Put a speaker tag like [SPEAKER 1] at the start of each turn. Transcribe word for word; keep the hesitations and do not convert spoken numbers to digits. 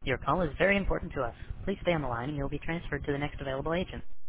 [SPEAKER 1] Your call is very important to us. Please stay on the line and you'll be transferred to the next available agent.